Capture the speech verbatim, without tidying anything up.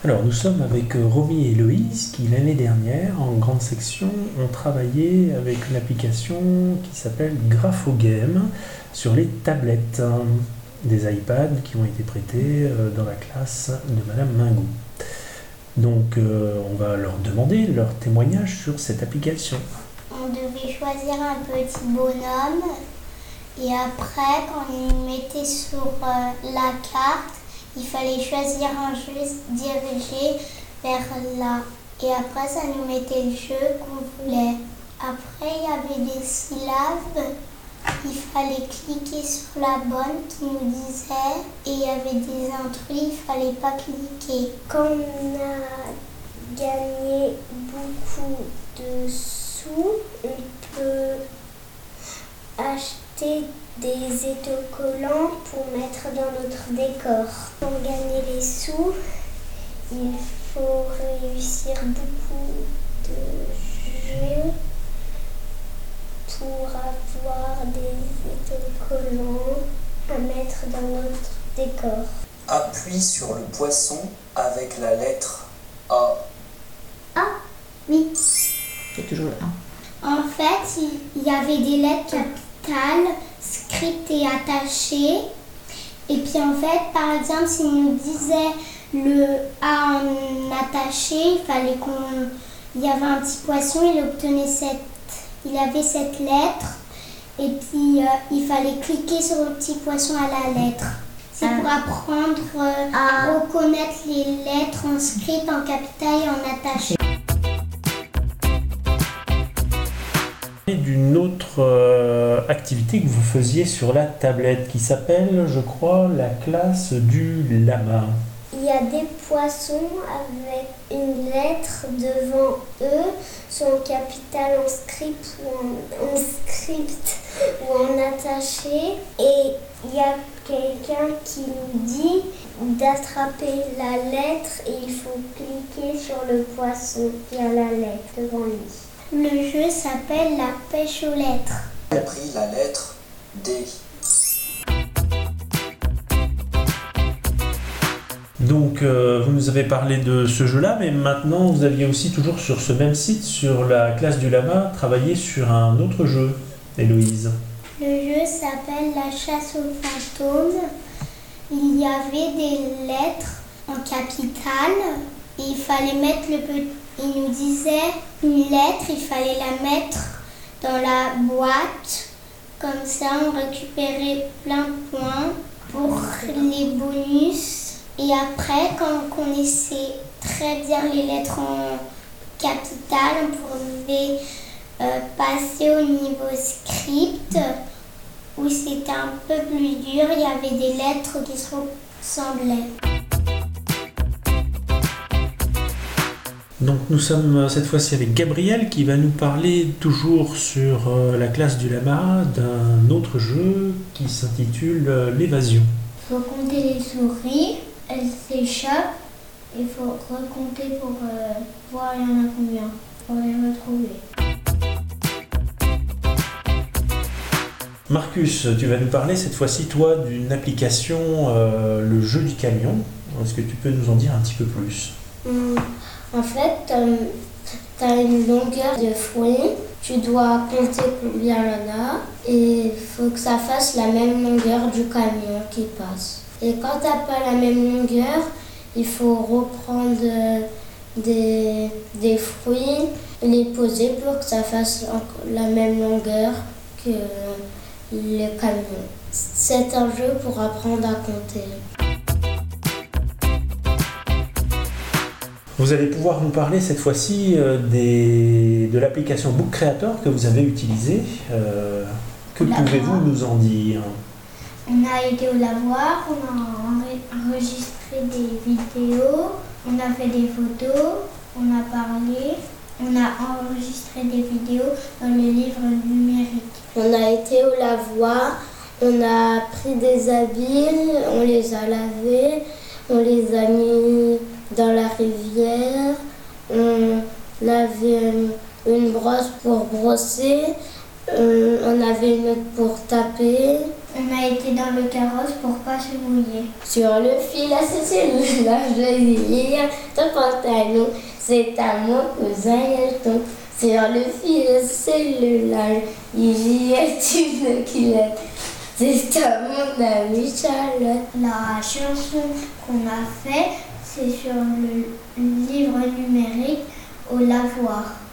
Alors nous sommes avec Romy et Héloïse qui l'année dernière en grande section ont travaillé avec une application qui s'appelle Graphogame sur les tablettes, des iPads qui ont été prêtés dans la classe de Madame Mingot. Donc euh, on va leur demander leur témoignage sur cette application. On devait choisir un petit bonhomme et après quand on le mettait sur euh, la carte, il fallait choisir un jeu dirigé vers là. Et après ça nous mettait le jeu qu'on voulait. Après il y avait des syllabes, il fallait cliquer sur la bonne qui nous disait, et il y avait des intrus, il fallait pas cliquer. Quand on a gagné beaucoup de sous, on peut acheter des autocollants pour mettre dans notre décor. Pour gagner les sous, il faut réussir beaucoup de jeux pour avoir des autocollants à mettre dans notre décor. Appuie sur le poisson avec la lettre A. Ah, oui. C'est toujours le un. En fait, il y avait des lettres capitales, script et attachées. Et puis en fait, par exemple, s'il nous disait le A en attaché, il fallait qu'on... Il y avait un petit poisson, il obtenait cette... Il avait cette lettre. Et puis euh, il fallait cliquer sur le petit poisson à la lettre. C'est pour apprendre euh, à reconnaître les lettres en script, en capital et en attaché. D'une autre euh, activité que vous faisiez sur la tablette qui s'appelle, je crois, la classe du lama. Il y a des poissons avec une lettre devant eux, soit en capital, en script ou en, en script ou en attaché. Et il y a quelqu'un qui nous dit d'attraper la lettre et il faut cliquer sur le poisson qui a la lettre devant lui. Le jeu s'appelle la pêche aux lettres. J'ai pris la lettre D. Donc euh, vous nous avez parlé de ce jeu-là, mais maintenant vous aviez aussi toujours sur ce même site, sur la classe du lama, travaillé sur un autre jeu, Héloïse. Le jeu s'appelle la chasse aux fantômes. Il y avait des lettres en capitale et il fallait mettre le petit... Il nous disait une lettre, il fallait la mettre dans la boîte. Comme ça, on récupérait plein de points pour les bonus. Et après, quand on connaissait très bien les lettres en capitale, on pouvait euh, passer au niveau script, où c'était un peu plus dur. Il y avait des lettres qui se ressemblaient. Donc nous sommes cette fois-ci avec Gabriel qui va nous parler toujours sur euh, la classe du lama d'un autre jeu qui s'intitule euh, l'évasion. Il faut compter les souris, elles s'échappent, il faut recompter pour euh, voir il y en a combien, pour les retrouver. Marcus, tu vas nous parler cette fois-ci toi d'une application, euh, le jeu du camion. Est-ce que tu peux nous en dire un petit peu plus ? Hum, En fait, tu as une longueur de fruits, tu dois compter combien il y en a et il faut que ça fasse la même longueur du camion qui passe. Et quand tu n'as pas la même longueur, il faut reprendre des, des fruits et les poser pour que ça fasse la même longueur que le camion. C'est un jeu pour apprendre à compter. Vous allez pouvoir nous parler cette fois-ci euh, des, de l'application Book Creator que vous avez utilisée. Euh, que pouvez-vous nous en dire ? On a été au lavoir, on a enregistré des vidéos, on a fait des photos, on a parlé, on a enregistré des vidéos dans le livre numérique. On a été au lavoir, on a pris des habits, on les a lavés, on les a mis dans la rivière, on avait une, une brosse pour brosser, on avait une autre pour taper, On a été dans le carrosse pour pas se mouiller. Sur le fil à ce cellulaire, je lire ton pantalon. C'est à mon cousin Elton. Sur le fil à ce cellulaire, il y a une culotte. C'est à mon amie Charlotte. La chanson qu'on a fait, c'est sur le livre numérique au lavoir.